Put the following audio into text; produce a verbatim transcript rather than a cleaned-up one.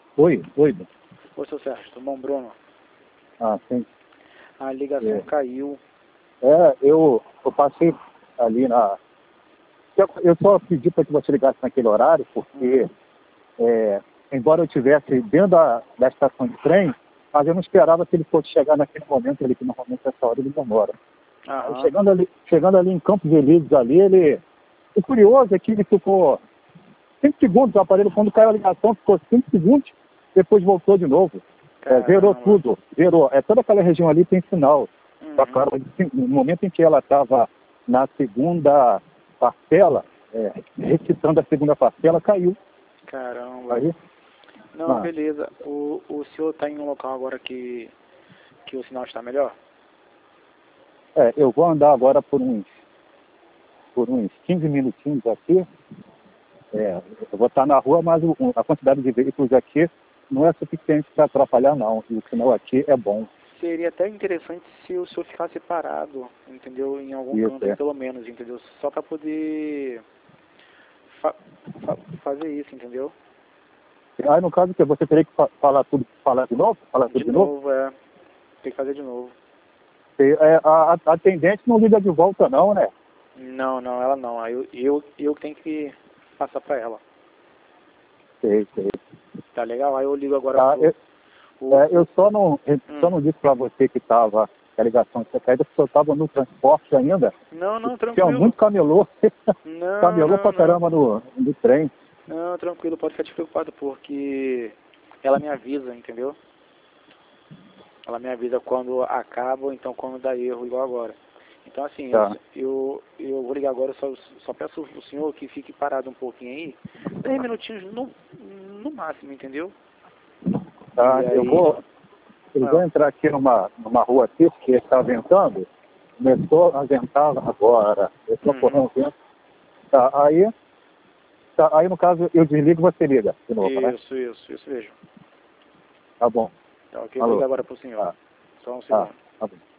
Oi, oi. Oi, seu Sérgio, tudo bom, Bruno? Ah, sim. A ligação É. caiu. É, eu, eu passei ali na... Eu, eu só pedi para que você ligasse naquele horário, porque, Uhum. é, embora eu estivesse dentro da, da estação de trem, mas eu não esperava que ele fosse chegar naquele momento ali, que normalmente essa hora ele demora. Aí, Aham. chegando, ali, chegando ali em Campos Elíseos, ali, ele... O curioso é que ele ficou cinco segundos, o aparelho, quando caiu a ligação, ficou cinco segundos, depois voltou de novo. É, zerou Caramba. tudo, zerou. É, toda aquela região ali tem sinal. Só Uhum. claro, no momento em que ela estava na segunda parcela, é, recitando a segunda parcela, caiu. Caramba. Aí, Não, ah, beleza. O, o senhor está em um local agora que, que o sinal está melhor? é, eu vou andar agora por uns, por uns quinze minutinhos aqui. É, eu vou estar na rua, mas o, a quantidade de veículos aqui não é suficiente para atrapalhar, não. E o sinal aqui é bom. Seria até interessante se o senhor ficasse parado, entendeu? Em algum Isso, canto aí, é. pelo menos, entendeu? Só para poder fa fa fazer isso, entendeu? Aí, no caso, que você teria que fa falar tudo, falar de novo? Falar tudo De de novo? novo, é. Tem que fazer de novo. E, é, a, a atendente não liga de volta, não, né? Não, não, ela não. Aí eu, eu, eu que tenho que passar para ela. Sei, sei. Tá legal? Aí eu ligo agora Tá, pro... eu, O, é, eu o, só não, eu só hum. não disse para você que estava a ligação tinha caído, porque eu estava no transporte ainda. Não, não, Tinha tranquilo. muito camelô. Não, Camelô não, pra não. caramba no, no trem. Não, tranquilo, pode ficar despreocupado, porque ela me avisa, entendeu? Ela me avisa quando acaba ou então quando dá erro, igual agora. Então, assim, eu, Tá, eu, eu vou ligar agora, só, só peço ao senhor que fique parado um pouquinho aí, dez minutinhos no, no máximo, entendeu? tá. E Eu aí... vou, eu vou Não. entrar aqui numa, numa rua aqui, porque está ventando. Começou a ventar agora. Começou a correr Uhum. um vento. Tá, aí, tá, aí no caso eu desligo e você liga de novo, né? Isso, isso, isso mesmo. Tá bom. Tá ok, vou ligar Alô. agora pro senhor. Tá, Só um tá, segundo. tá bom.